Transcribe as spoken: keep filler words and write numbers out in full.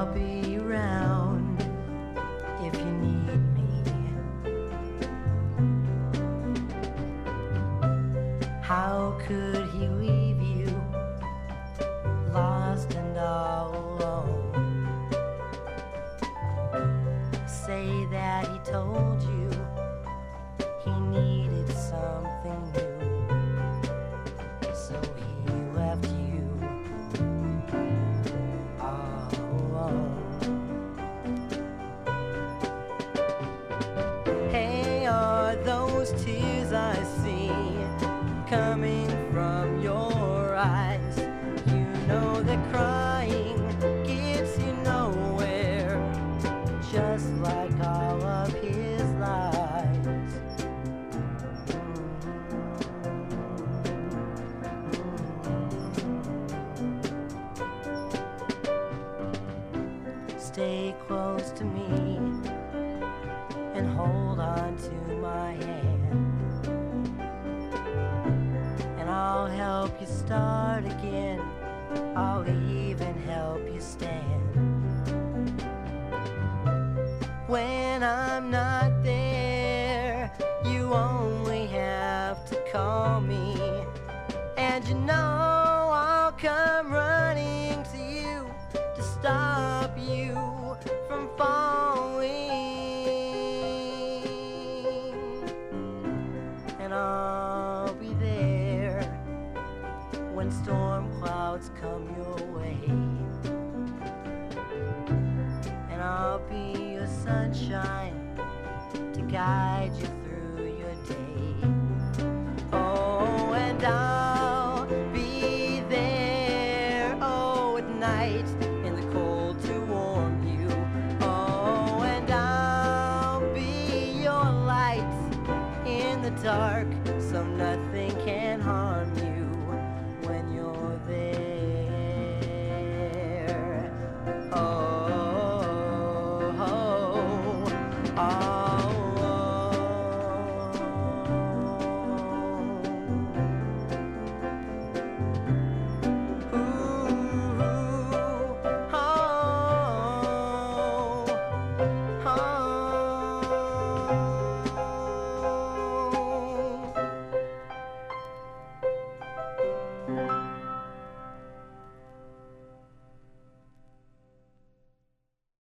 I'll be around if you need me. How could he leave you lost and all alone? Say that he told you he needed something new, so he left you all alone. Hey, are those tears I see coming from your eyes? You know that crying gets you nowhere, just like all of his lies. Stay close to me and hold on to my hand, and I'll help you start again. I'll even help you stand. When I'm not there, you only have to call me, and you know I'll come running to you to stop you from falling. And I'll be there when storm clouds come your way, and I'll be your sunshine to guide you through your day. Oh, and I'll be there, oh, at night in the cold